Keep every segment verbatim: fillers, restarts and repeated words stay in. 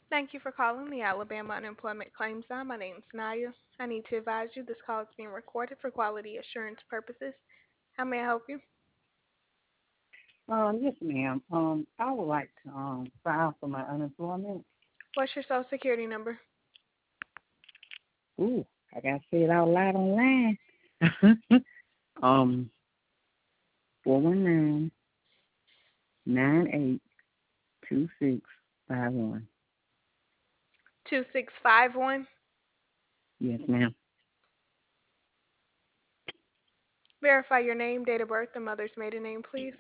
Thank you for calling the Alabama Unemployment Claims Line. My name is Naya. I need to advise you this call is being recorded for quality assurance purposes. How may I help you? Um, yes, ma'am. Um, I would like to um file for my unemployment. What's your social security number? Ooh, I gotta say it out loud online. um, four one nine nine eight two six five one. two six five one. Yes, ma'am. Verify your name, date of birth, and mother's maiden name, please.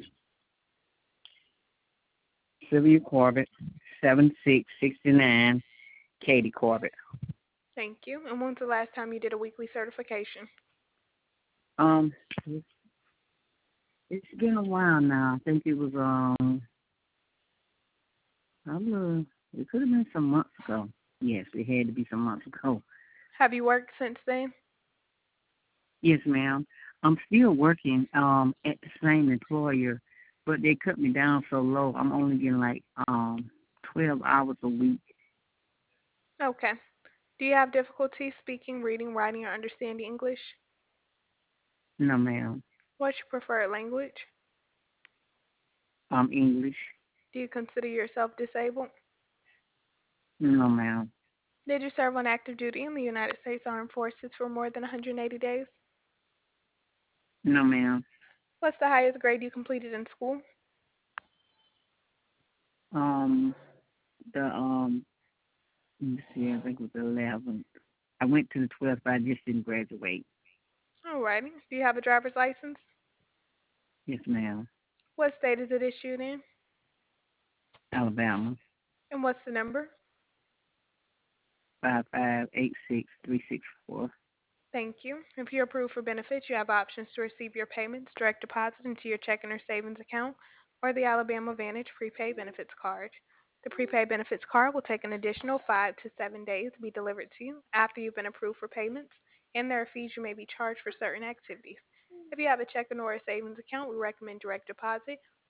Sylvia Corbett, seven six sixty nine. Katie Corbett. Thank you. And when's the last time you did a weekly certification? Um, it's, it's been a while now. I think it was um, I don't know. It could have been some months ago. Yes, it had to be some months ago. Have you worked since then? Yes, ma'am. I'm still working um at the same employer, but they cut me down so low. I'm only getting like um twelve hours a week. Okay. Do you have difficulty speaking, reading, writing, or understanding English? No, ma'am. What's your preferred language? I'm English. Do you consider yourself disabled? No, ma'am. Did you serve on active duty in the United States Armed Forces for more than one hundred eighty days? No, ma'am. What's the highest grade you completed in school? Um, the um, let me see. I think it was the eleventh. I went to the twelfth, but I just didn't graduate. Alrighty. Do you have a driver's license? Yes, ma'am. What state is it issued in? Alabama. And what's the number? Five five eight six three six four. Thank you. If you're approved for benefits, you have options to receive your payments direct deposit into your checking or savings account or the Alabama Vantage prepaid benefits card. The prepaid benefits card will take an additional five to seven days to be delivered to you after you've been approved for payments, and there are fees you may be charged for certain activities. If you have a checking or a savings account, we recommend direct deposit